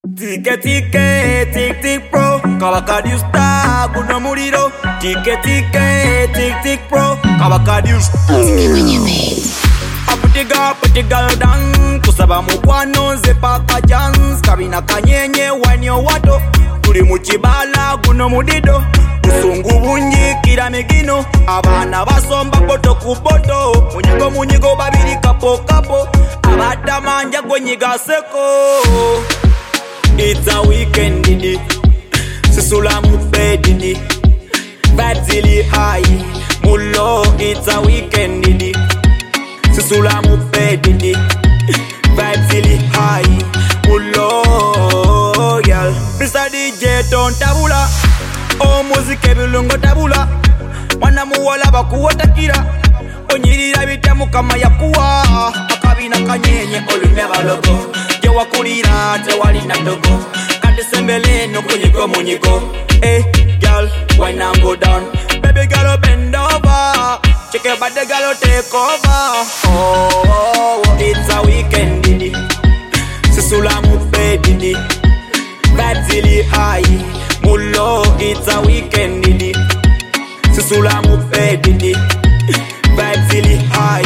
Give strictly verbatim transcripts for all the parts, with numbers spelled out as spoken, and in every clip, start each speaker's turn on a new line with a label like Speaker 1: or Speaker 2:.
Speaker 1: Tike tike tik tik pro Kabakadi usta kuno muriro Tike tike tik tik pro Kabakadi usta Aputiga aputiga dang Kusaba mukwano zepa kajans Kabina kanyenye wanyo wato Turi muchibala kuno mudido Usungu bunyi kira megino Abana basomba boto kuboto Munyigo munyigo babiri kapo kapo Abada manja gwenyiga seko It's a weekend didi Sisula mupe didi Vibes really high Mulo, it's a weekend didi Sisula mupe didi Vibes really high Mulo, girl Mister D J don't tabula Oh muzike bilungo tabula Wana muwala bakuwa takira Onyirira bitamu kama yakuwa Akabina kanyenye olu never logo Wakurira te wali na dogo Kante sembele no kunyigo munyigo Eh, girl, why now go down Baby girl, bend over Check your body, girl, take over Oh, oh, oh it's a weekend, didi Sisula mupe, didi Vibes really high Mulo, it's a weekend, didi Sisula mupe, didi Vibes really high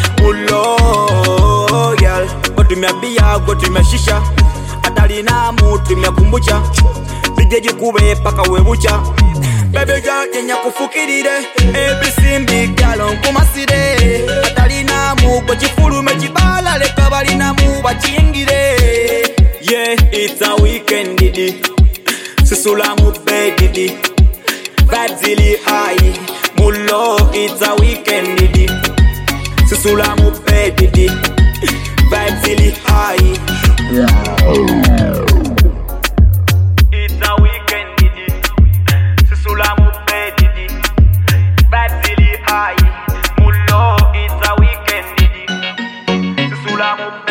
Speaker 1: Mulo, girl Tumia bia, go tumia shisha Atali na mu, tumia kumbucha Bijeji kube paka webucha Baby girl, kenya kufukiride A B C big girl, on kumaside Atali na mu, go chifuru mechibala Leka bali na mu, bachiengire Yeah, it's a weekend, didi Sisula mu be, didi Vibes really high Mulo, it's a weekend, didi Sisula mu be, didi Vibes really high. It's a weekend, didi. Sisula mupe, didi. Vibes really high. Mulo, it's a weekend, didi. Sisula mupe.